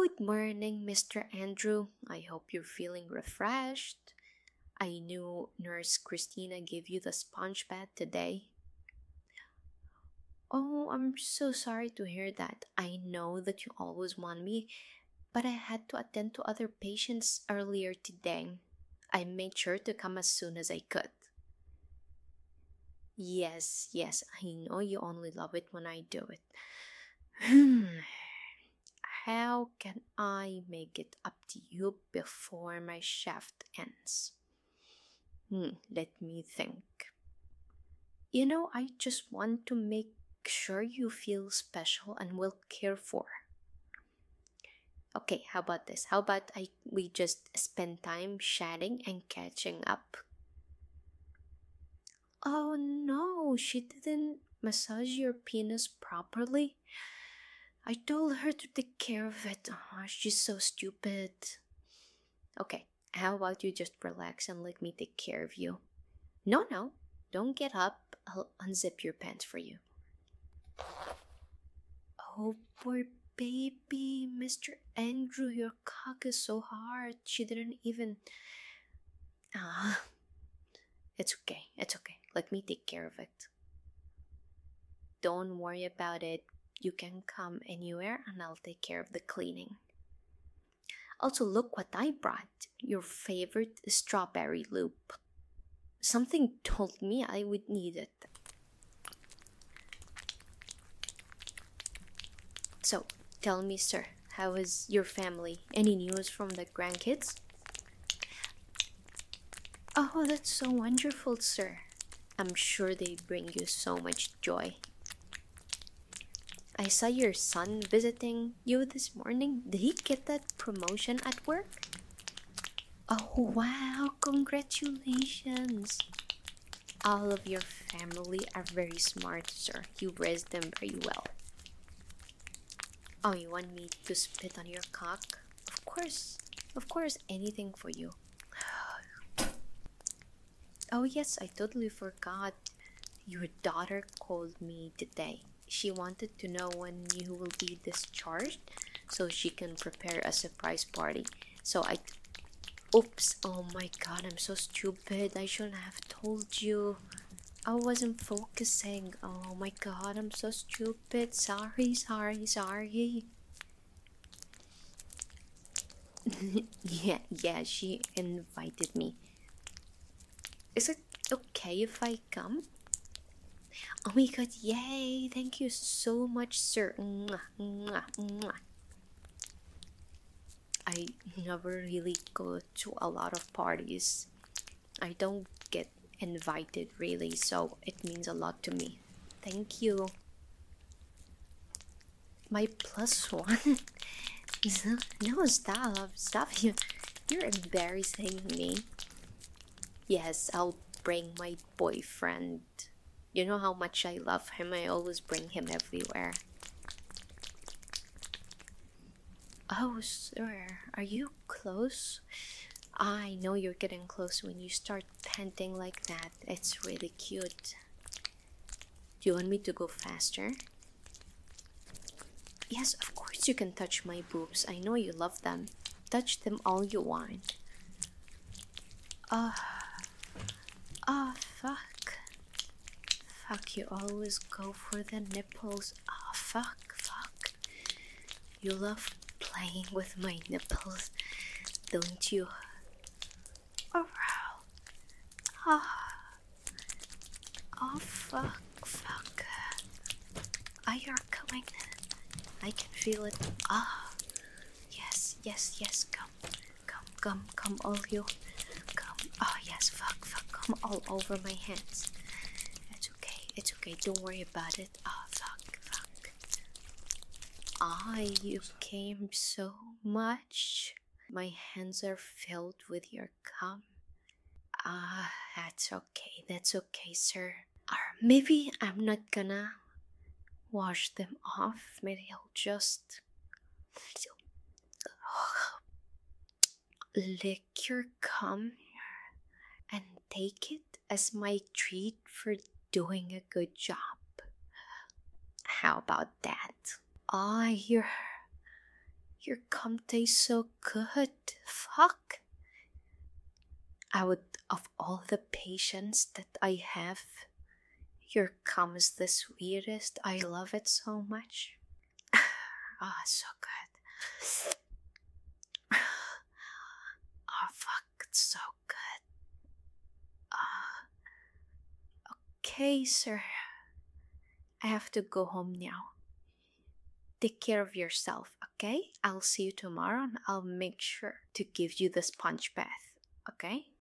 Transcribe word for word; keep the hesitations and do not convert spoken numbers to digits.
Good morning, mister Andrew. I hope you're feeling refreshed. I knew Nurse Christina gave you the sponge bath today. Oh, I'm so sorry to hear that. I know that you always want me, but I had to attend to other patients earlier today. I made sure to come as soon as I could. Yes, yes, I know you only love it when I do it. Hmm, how can I make it up to you before my shift ends? Hmm, let me think. You know, I just want to make sure you feel special and well cared for. Okay, how about this? How about I we just spend time chatting and catching up? Oh no, she didn't massage your penis properly. I told her to take care of it. Oh, she's so stupid. Okay, how about you just relax and let me take care of you? No, no, don't get up. I'll unzip your pants for you. Oh, poor baby, mister Andrew, your cock is so hard. She didn't even. Ah, it's okay, it's okay. Let me take care of it. Don't worry about it. You can come anywhere and I'll take care of the cleaning. Also, look what I brought your favorite strawberry loop. Something told me I would need it. So, tell me, sir, how is your family? Any news from the grandkids? Oh, that's so wonderful, sir. I'm sure they bring you so much joy. I saw your son visiting you this morning. Did he get that promotion at work? Oh, wow, congratulations. All of your family are very smart, sir. You raised them very well. Oh, you want me to spit on your cock? Of course, of course, anything for you. Oh, yes, I totally forgot. Your daughter called me today. She wanted to know when you will be discharged so she can prepare a surprise party. So I. Oops, oh my god, I'm so stupid. I shouldn't have told you. I wasn't focusing. Oh my god, I'm so stupid. Sorry, sorry, sorry. yeah, yeah, she invited me. Is it okay if I come? Oh my god, yay! Thank you so much, sir. Mwah, mwah, mwah. I never really go to a lot of parties. I don't get invited really, so it means a lot to me. Thank you. My plus one? No, stop, stop. You, you're embarrassing me. Yes, I'll bring my boyfriend. You know how much I love him. I always bring him everywhere. Oh, sir, are you close? I know you're getting close when you start panting like that. It's really cute. Do you want me to go faster? Yes, of course you can touch my boobs. I know you love them. Touch them all you want. Ah, uh, ah, uh, fuck. Fuck, you always go for the nipples. Ah, oh, fuck, fuck. You love playing with my nipples, don't you? Oh, oh, oh fuck, fuck. Ah, you're coming. I can feel it. Ah, yes, yes, yes. Come, come, come, come, all you. Come. Ah, oh, yes, fuck, fuck. Come all over my hands. It's okay, it's okay. Don't worry about it. Ah, oh, fuck, fuck. Ah, you came so much. My hands are filled with your cum. Ah, that's okay. That's okay, sir. Or maybe I'm not gonna wash them off. Maybe I'll just lick your cum and take it as my treat for doing a good job. How about that? Ah, you're Your cum tastes so good. Fuck. I would, of all the patients that I have, your cum is the sweetest. I love it so much. Ah, so good. Oh, fuck, it's so good. Ah, okay, sir. I have to go home now. Take care of yourself, okay? I'll see you tomorrow and I'll make sure to give you the sponge bath, okay?